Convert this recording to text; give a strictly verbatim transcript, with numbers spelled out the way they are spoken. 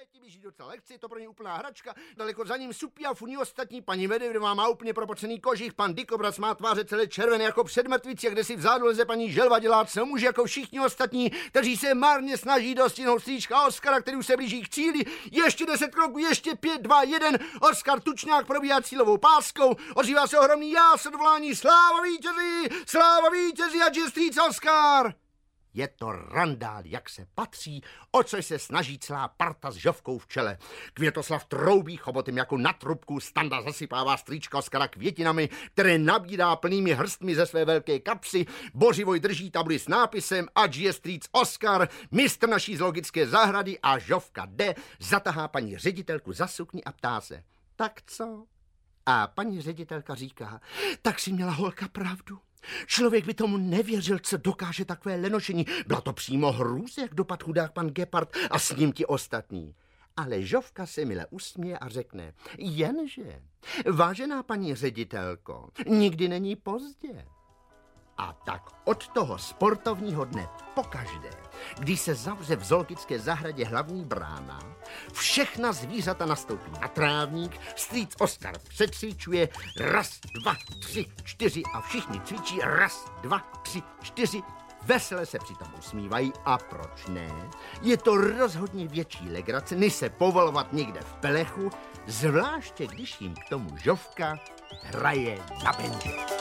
ti běží docela lehce, je to pro ně úplná hračka. Daleko za ním supí a funí ostatní. Paní Vedevrová má úplně propocený kožich, pan Dikobraz má tváře celé červené jako předmrtvici, a kde si vzadu leze paní Želva, dělá co může jako všichni ostatní, kteří se marně snaží dostihnout strýčka Oskara, který už se blíží k cíli. Ještě deset kroků, ještě pět, dva, jeden. Oskar Tučňák probíhá cílovou páskou. Ozývá se ohromný jás odvolání. Sláva vítězi! Sláva vítězi, ať je strýc Oskar! Je to randál, jak se patří, o což se snaží celá parta s Žovkou v čele. Květoslav troubí chobotem jako na trubku, Standa zasypává strýčka Oskara květinami, které nabírá plnými hrstmi ze své velké kapsy. Bořivoj drží tabuli s nápisem ať je strýc Oskar, mistr naší zoologické zahrady, a Žovka jde, zatahá paní ředitelku za sukni a ptá se: tak co? A paní ředitelka říká: tak si měla holka pravdu. Člověk by tomu nevěřil, co dokáže takové lenošení. Byla to přímo hrůze, jak dopad chudák pan Gepard a s ním ti ostatní. Ale Žovka se mile usměje a řekne: jenže, vážená paní ředitelko, nikdy není pozdě. A tak od toho sportovního dne pokaždé, když se zavře v zoologické zahradě hlavní brána, všechna zvířata nastoupí na trávník, strýc Oskar přecvičuje raz, dva, tři, čtyři a všichni cvičí raz, dva, tři, čtyři. Vesele se přitom usmívají a proč ne? Je to rozhodně větší legrace, než se povolovat někde v pelechu, zvláště když jim k tomu Žovka hraje na bendě.